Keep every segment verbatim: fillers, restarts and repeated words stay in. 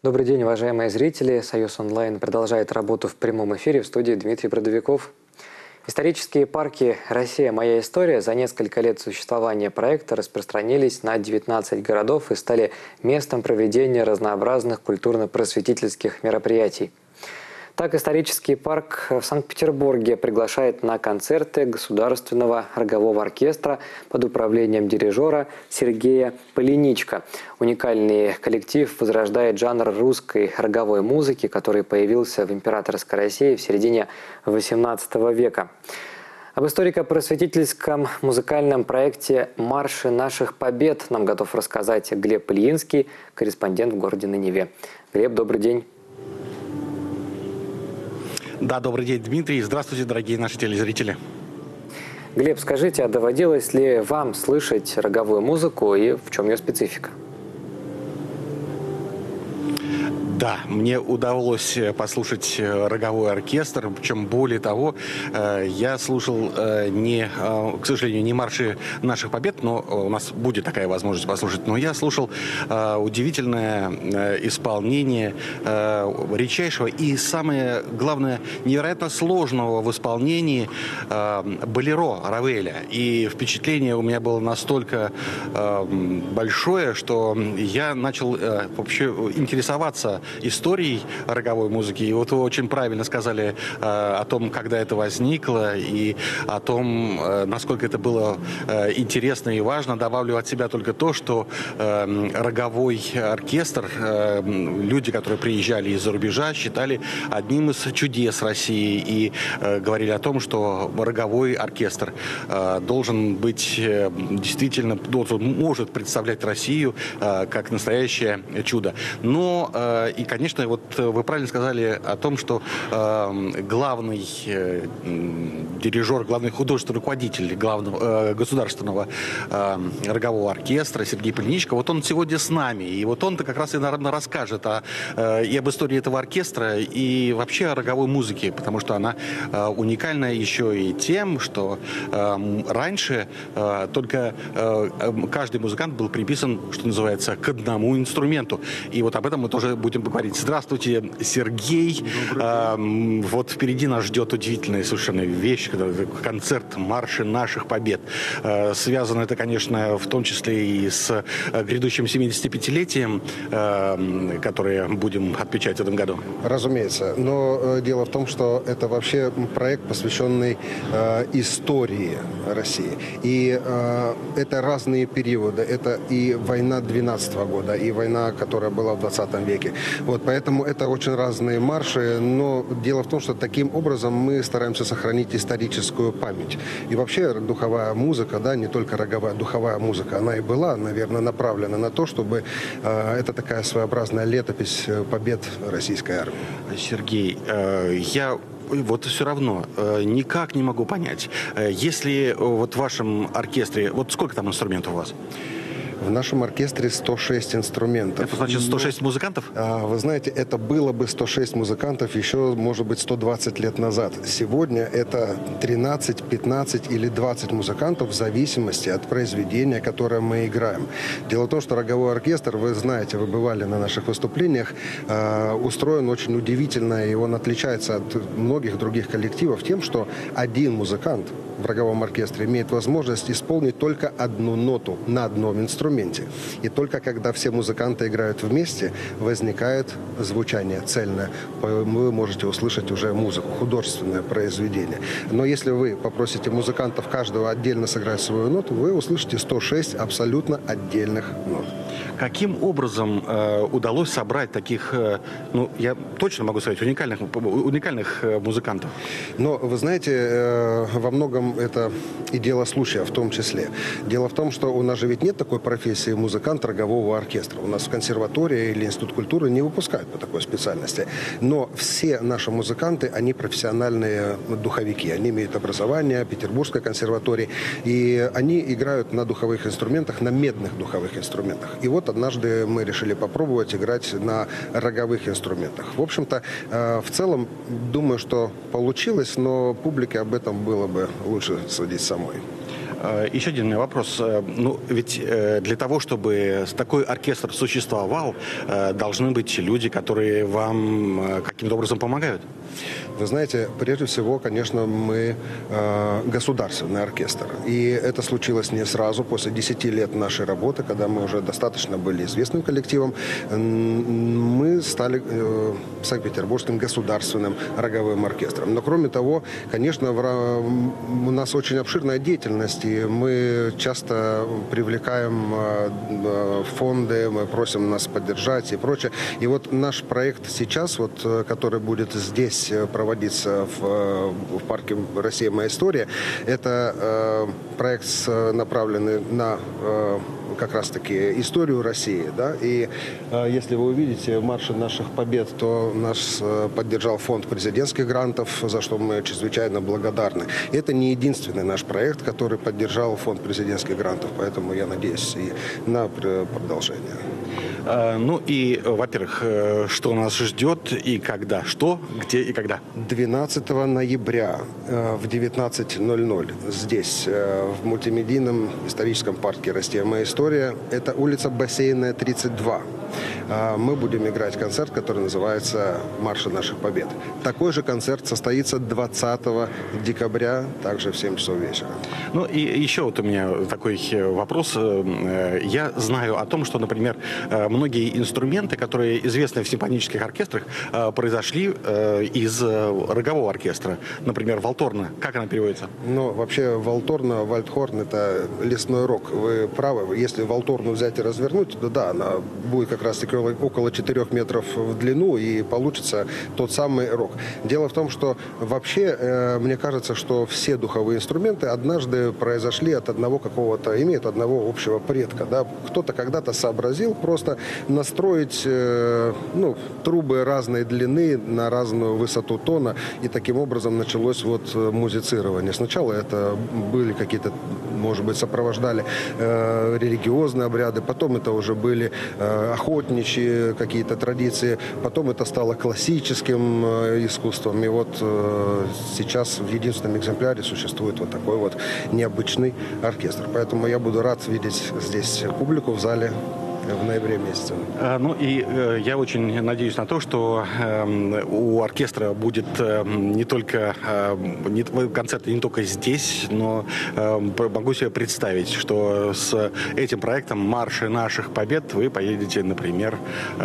Добрый день, уважаемые зрители. Союз онлайн продолжает работу в прямом эфире. В студии Дмитрий Бродовиков. Исторические парки «Россия. Моя история» за несколько лет существования проекта распространились на девятнадцать городов и стали местом проведения разнообразных культурно-просветительских мероприятий. Так, исторический парк в Санкт-Петербурге приглашает на концерты Государственного рогового оркестра под управлением дирижера Сергея Полиничко. Уникальный коллектив возрождает жанр русской роговой музыки, который появился в императорской России в середине восемнадцатого века. Об историко-просветительском музыкальном проекте «Марши наших побед» нам готов рассказать Глеб Ильинский, корреспондент в городе на Неве. Глеб, добрый день. Да, добрый день, Дмитрий. Здравствуйте, дорогие наши телезрители. Глеб, скажите, а доводилось ли вам слышать роговую музыку и в чем ее специфика? Да, мне удалось послушать роговой оркестр, причем более того, я слушал не, к сожалению, не марши наших побед, но у нас будет такая возможность послушать, но я слушал удивительное исполнение редчайшего и, самое главное, невероятно сложного в исполнении болеро Равеля. И впечатление у меня было настолько большое, что я начал вообще интересоваться историей роговой музыки. И вот вы очень правильно сказали э, о том, когда это возникло, и о том, э, насколько это было э, интересно и важно. Добавлю от себя только то, что э, роговой оркестр, э, люди, которые приезжали из-за рубежа, считали одним из чудес России и э, говорили о том, что роговой оркестр э, должен быть э, действительно, должен, может представлять Россию э, как настоящее чудо. Но э, и, конечно, вот вы правильно сказали о том, что э, главный э, дирижер, главный художественный руководитель главного э, государственного э, рогового оркестра Сергей Полиничко, вот он сегодня с нами. И вот он-то как раз и, наверное, расскажет о, э, и об истории этого оркестра, и вообще о роговой музыке, потому что она э, уникальна еще и тем, что э, раньше э, только э, каждый музыкант был приписан, что называется, к одному инструменту. И вот об этом мы тоже будем говорить. Здравствуйте, Сергей. А, вот впереди нас ждет удивительная совершенно вещь, концерт «Марши наших побед». А, связано это, конечно, в том числе и с грядущим семидесятипятилетием, а, которое будем отмечать в этом году. Разумеется. Но дело в том, что это вообще проект, посвященный э, истории России. И э, это разные периоды. Это и война двенадцатого года, и война, которая была в двадцатом веке. Вот, поэтому это очень разные марши, но дело в том, что таким образом мы стараемся сохранить историческую память. И вообще духовая музыка, да, не только роговая, духовая музыка, она и была, наверное, направлена на то, чтобы э, это такая своеобразная летопись побед российской армии. Сергей, э, я... Вот все равно э, никак не могу понять, э, если вот в вашем оркестре, вот сколько там инструментов у вас? В нашем оркестре сто шесть инструментов. Это значит сто шесть музыкантов? Вы знаете, это было бы сто шесть музыкантов еще, может быть, сто двадцать лет назад. Сегодня это тринадцать, пятнадцать или двадцать музыкантов в зависимости от произведения, которое мы играем. Дело в том, что роговой оркестр, вы знаете, вы бывали на наших выступлениях, устроен очень удивительно, и он отличается от многих других коллективов тем, что один музыкант в роговом оркестре имеет возможность исполнить только одну ноту на одном инструменте. И только когда все музыканты играют вместе, возникает звучание цельное. Вы можете услышать уже музыку, художественное произведение. Но если вы попросите музыкантов каждого отдельно сыграть свою ноту, вы услышите сто шесть абсолютно отдельных нот. Каким образом э, удалось собрать таких, э, ну, я точно могу сказать, уникальных, уникальных э, музыкантов? Но, вы знаете, э, во многом это и дело случая в том числе. Дело в том, что у нас же ведь нет такой профессии музыкант рогового оркестра. У нас в консерватории или институт культуры не выпускают по такой специальности. Но все наши музыканты, они профессиональные духовики. Они имеют образование в Петербургской консерватории. И они играют на духовых инструментах, на медных духовых инструментах. И вот однажды мы решили попробовать играть на роговых инструментах. В общем-то, э, в целом, думаю, что получилось, но публике об этом было бы лучше судить самой. Еще один у меня вопрос. Ну, ведь для того, чтобы такой оркестр существовал, должны быть люди, которые вам каким-то образом помогают. Вы знаете, прежде всего, конечно, мы э, государственный оркестр. И это случилось не сразу, после десяти лет нашей работы, когда мы уже достаточно были известным коллективом, мы стали э, Санкт-Петербургским государственным роговым оркестром. Но кроме того, конечно, в, у нас очень обширная деятельность, и мы часто привлекаем э, фонды, мы просим нас поддержать и прочее. И вот наш проект сейчас, вот, который будет здесь проводиться в, в парке «Россия. Моя история», это э, проект, направленный на э, как раз-таки историю России. Да? И э, если вы увидите в марше наших побед, то нас э, поддержал фонд президентских грантов, за что мы чрезвычайно благодарны. И это не единственный наш проект, который поддержал фонд президентских грантов, поэтому я надеюсь и на продолжение. Ну и, во-первых, что нас ждет и когда? Что, где и когда? двенадцатого ноября в девятнадцать ноль ноль здесь, в мультимедийном историческом парке «Россия. Моя история». Это улица Бассейная, тридцать два. Мы будем играть концерт, который называется «Марш наших побед». Такой же концерт состоится двадцатого декабря, также в семь часов вечера. Ну и еще вот у меня такой вопрос. Я знаю о том, что, например, многие инструменты, которые известны в симфонических оркестрах, произошли из рогового оркестра. Например, валторна. Как она переводится? Ну, вообще валторна, вальдхорн – это лесной рог. Вы правы. Если валторну взять и развернуть, то да, она будет как раз-таки около четырёх метров в длину, и получится тот самый рог. Дело в том, что вообще, э, мне кажется, что все духовые инструменты однажды произошли от одного какого-то, имеют одного общего предка. Да? Кто-то когда-то сообразил просто настроить э, ну, трубы разной длины на разную высоту тона, и таким образом началось вот музицирование. Сначала это были какие-то, может быть, сопровождали э, религиозные обряды, потом это уже были э, охотничьи какие-то традиции, потом это стало классическим э, искусством. И вот э, сейчас в единственном экземпляре существует вот такой вот необычный оркестр. Поэтому я буду рад видеть здесь публику в зале в ноябре месяце. Ну и э, я очень надеюсь на то, что э, у оркестра будет э, не только э, не, концерты не только здесь, но э, могу себе представить, что с этим проектом «Марши наших побед» вы поедете, например,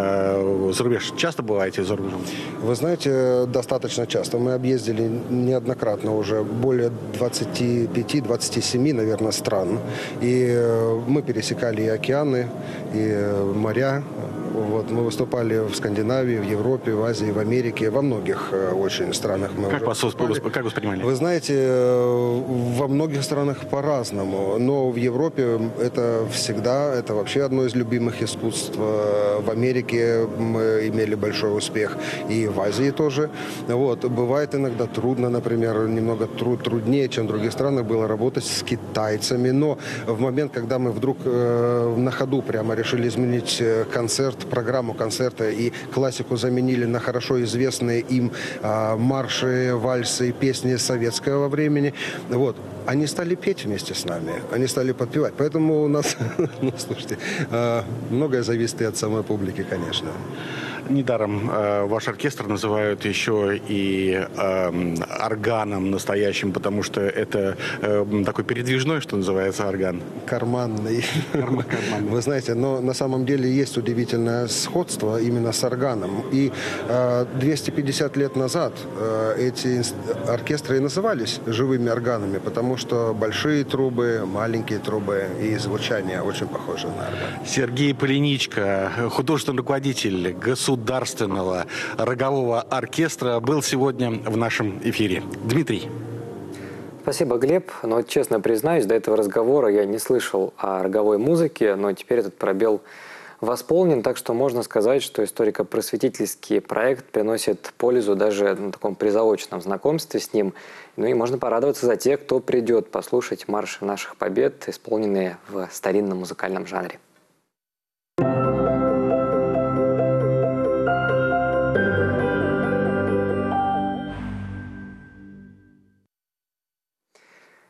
э, за рубеж. Часто бываете за рубежом? Вы знаете, достаточно часто. Мы объездили неоднократно уже более двадцати пяти — двадцати семи, наверное, стран. И мы пересекали и океаны, и моря. Вот, мы выступали в Скандинавии, в Европе, в Азии, в Америке, во многих э, очень странах. Мы как вас как воспринимали? Вы знаете, э, во многих странах по-разному, но в Европе это всегда, это вообще одно из любимых искусств. В Америке мы имели большой успех, и в Азии тоже. Вот, бывает иногда трудно, например, немного труд, труднее, чем в других странах было работать с китайцами, но в момент, когда мы вдруг э, на ходу прямо решили изменить концерт, программу концерта и классику заменили на хорошо известные им а, марши, вальсы и песни советского времени. Вот. Они стали петь вместе с нами, они стали подпевать. Поэтому у нас, ну, слушайте, а, многое зависит и от самой публики, конечно. Недаром э, ваш оркестр называют еще и э, органом настоящим, потому что это э, такой передвижной, что называется, орган. Карманный. Карманный. Вы знаете, но на самом деле есть удивительное сходство именно с органом. И э, двести пятьдесят лет назад э, эти оркестры и назывались живыми органами, потому что большие трубы, маленькие трубы и звучание очень похоже на орган. Сергей Полиничко, художественный руководитель государственного государственного рогового оркестра, был сегодня в нашем эфире. Дмитрий. Спасибо, Глеб. Но, честно признаюсь, до этого разговора я не слышал о роговой музыке, но теперь этот пробел восполнен, так что можно сказать, что историко-просветительский проект приносит пользу даже на таком призаочном знакомстве с ним. Ну и можно порадоваться за тех, кто придет послушать марши наших побед, исполненные в старинном музыкальном жанре.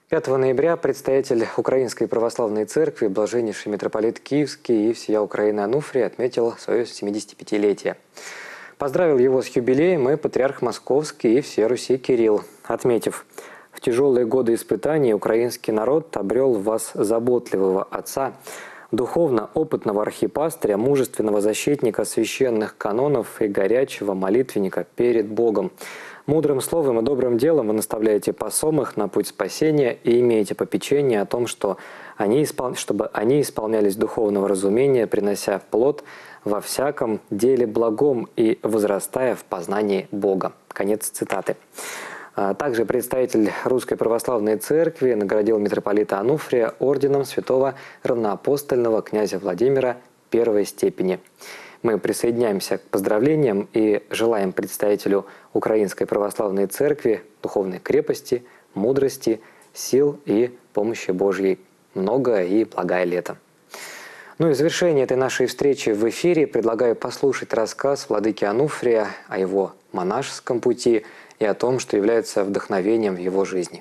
пятого ноября предстоятель Украинской Православной Церкви, блаженнейший митрополит Киевский и всея Украины Ануфрий отметил свое семидесятипятилетие. Поздравил его с юбилеем и патриарх Московский и всей Руси Кирилл, отметив: «В тяжелые годы испытаний украинский народ обрел в вас заботливого отца, духовно опытного архипастыря, мужественного защитника священных канонов и горячего молитвенника перед Богом. Мудрым словом и добрым делом вы наставляете посомых на путь спасения и имеете попечение о том, что они испол... чтобы они исполнялись духовного разумения, принося плод во всяком деле благом и возрастая в познании Бога». Конец цитаты. Также представитель Русской Православной Церкви наградил митрополита Ануфрия орденом святого равноапостольного князя Владимира первой степени. Мы присоединяемся к поздравлениям и желаем представителю Украинской Православной Церкви духовной крепости, мудрости, сил и помощи Божьей. Многое и благое лето. Ну и в завершение этой нашей встречи в эфире предлагаю послушать рассказ владыки Ануфрия о его монашеском пути и о том, что является вдохновением в его жизни.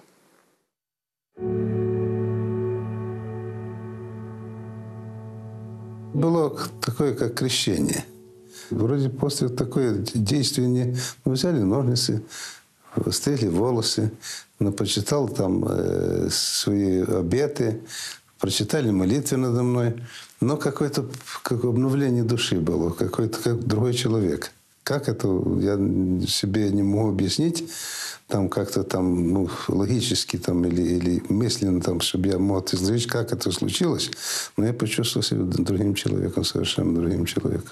Было такое, как крещение. Вроде после такое действие не... Мы взяли ножницы, стригли волосы, почитал там э, свои обеты, прочитали молитвы надо мной. Но какое-то как обновление души было, какой-то как другой человек. Как это, я себе не могу объяснить, там как-то там, ну, логически там, или, или мысленно, там, чтобы я мог изложить, как это случилось. Но я почувствовал себя другим человеком, совершенно другим человеком.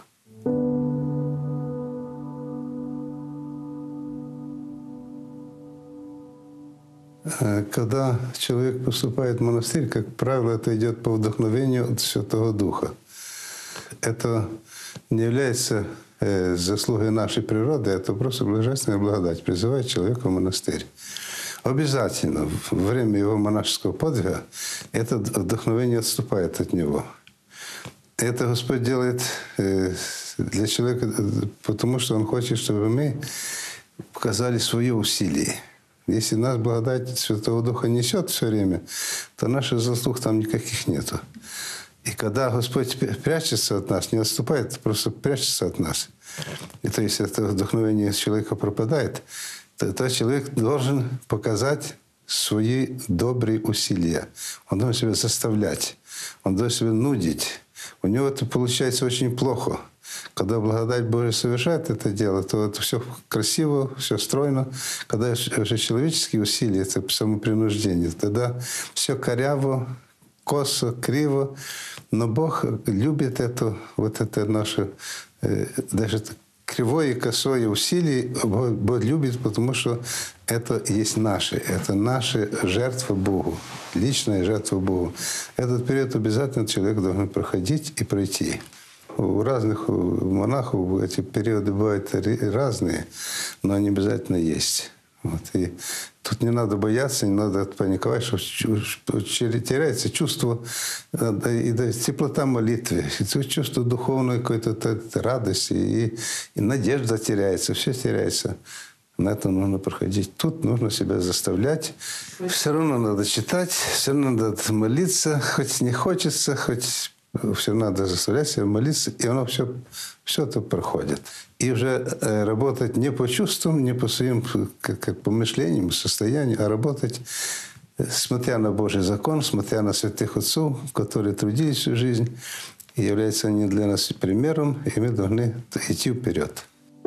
Когда человек поступает в монастырь, как правило, это идет по вдохновению от Святого Духа. Это не является э, заслугой нашей природы, это просто божественная благодать, призывает человека в монастырь. Обязательно во время его монашеского подвига это вдохновение отступает от него. Это Господь делает э, для человека, потому что Он хочет, чтобы мы показали свое усилие. Если нас благодать Святого Духа несет все время, то наших заслуг там никаких нету. И когда Господь прячется от нас, не отступает, просто прячется от нас, и то есть это вдохновение человека пропадает, то, то человек должен показать свои добрые усилия. Он должен себя заставлять, он должен себя нудить. У него это получается очень плохо. Когда благодать Божия совершает это дело, то это все красиво, все стройно. Когда уже человеческие усилия, это самопринуждение, тогда все коряво, косо, криво. Но Бог любит это, вот это наше, даже кривое и косое усилие, Бог любит, потому что это есть наше, это наша жертва Богу, личная жертва Богу. Этот период обязательно человек должен проходить и пройти. У разных монахов эти периоды бывают разные, но они обязательно есть. Вот. И тут не надо бояться, не надо паниковать, что теряется чувство, и теплота молитвы, чувство духовной какой-то радости, и, и надежда теряется, все теряется. На это нужно проходить. Тут нужно себя заставлять. Все равно надо читать, все равно надо молиться, хоть не хочется, хоть... Все надо заставлять себя молиться, и оно все, все это проходит. И уже э, работать не по чувствам, не по своим как, как по мышлениям, состоянию, а работать, э, смотря на Божий закон, смотря на святых отцов, которые трудились всю жизнь, и являются они для нас примером, и мы должны идти вперед.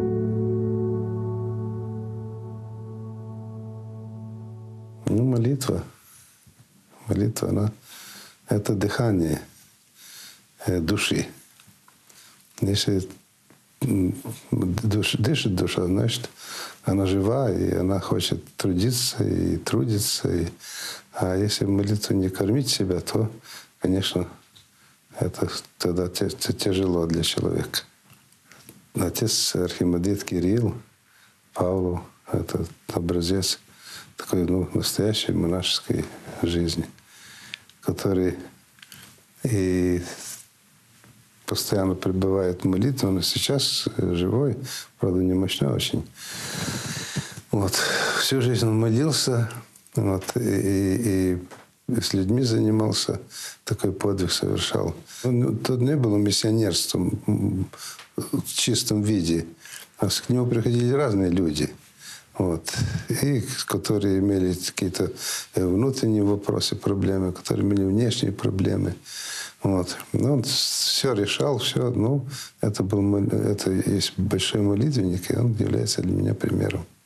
Ну, молитва. Молитва, она – это дыхание души. Если душ, дышит душа, значит, она жива, и она хочет трудиться, и трудится. И, а если молитву не кормить себя, то, конечно, это тогда тяжело для человека. Отец архимандрит Кирилл, Павлов, это образец такой, ну, настоящей монашеской жизни, который и постоянно пребывает в молитве. Он и сейчас живой, правда, немощной очень. Вот. Всю жизнь он молился, Вот, и, и, и с людьми занимался, такой подвиг совершал. Он, тут не было миссионерством в чистом виде. А к нему приходили разные люди. Вот. И которые имели какие-то внутренние вопросы, проблемы, которые имели внешние проблемы. Вот. Но он все решал, все. Ну, это был это есть большой молитвенник, и он является для меня примером.